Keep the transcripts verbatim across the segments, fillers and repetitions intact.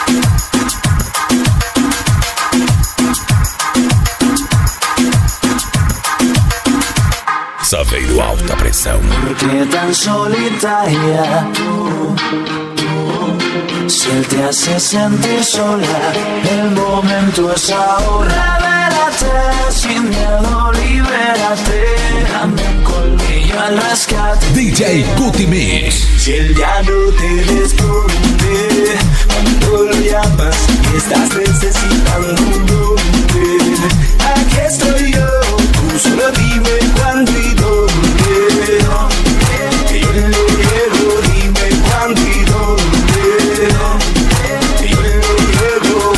Saveiro Alta Pressão. ¿Por qué tan solitaria? Si él te hace sentir sola, el momento es ahora. Revélate, sin miedo, libérate. Dame un colmillo al rescate. D J Guti Mix. Si él ya no te responde cuando lo llamas y estás necesitando un nombre, aquí estoy yo, tú solo dime cuándo y dónde. Que yo lo quiero, dime cuándo y dónde. Que yo lo quiero.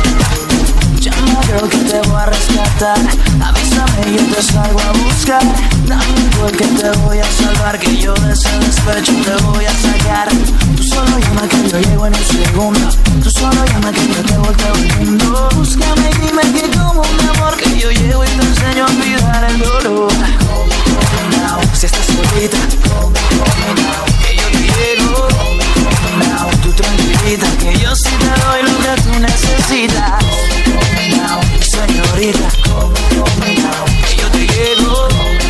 Llama, creo que te voy a rescatar. Avísame, yo te salgo a buscar. Dame un gol que te voy a salvar, que yo de ese despecho te voy a sacar. Tú solo llama que yo llego en un segundo. Tú solo llama que yo te volteo el mundo. Búscame y dime que como mi amor, que yo llego y te enseño a olvidar el dolor. Si estás solita, que yo te quiero. Tú tranquilita, que yo sí te doy lo que tú necesitas. Señorita, que yo te quiero.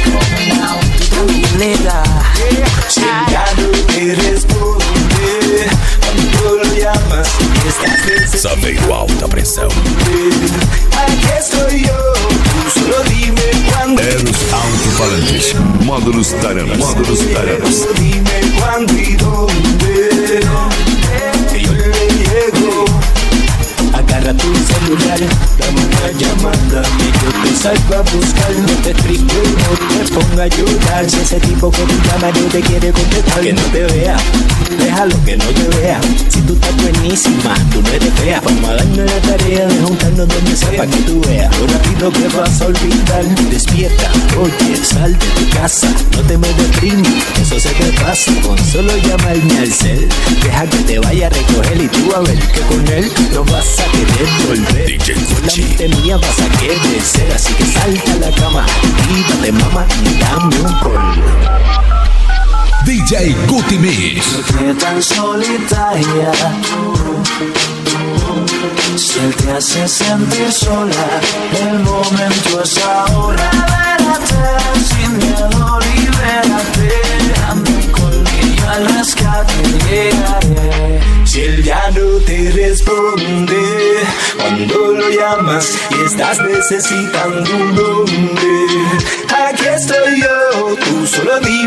Tú tranquilita. Si él ya no te responde cuando lo llamas y estás necesitando. Saveiro Alta Pressão. Aquí estoy yo, tú solo dime cuándo. Eros alto-falantes. Módulos Taranas. Módulos Taranas. Dime cuándo y dónde, que yo le llego. Agarra tu celular, dame una llamada, que yo te salgo a buscar. No te triste, no te ponga a llorar. Si ese tipo que tú llamas no te quiere contestar, que no te vea, déjalo que no te vea. Si tú estás buenísima, tú no eres fea. Vamos a darnos la tarea de juntarnos donde sea para que tú veas lo rápido que vas a olvidar. Despierta, oye, sal de tu casa, no te me deprimes, eso se te pasa con solo llamarme al cel. Deja que te vaya a recoger y tú a ver que con él no vas a querer volver. D J La Gucci. mente mía vas a querer ser, así que salta a la cama, quítate mamá y dame un call. D J Guti Mix. ¿Por qué tan solitaria? Si él te hace sentir sola, el momento es ahora. Revélate, sin miedo, libérate. Dame un colmillo al rescate, llegaré. Si él ya no te responde cuando lo llamas y estás necesitando un nombre, aquí estoy yo, tú solo dime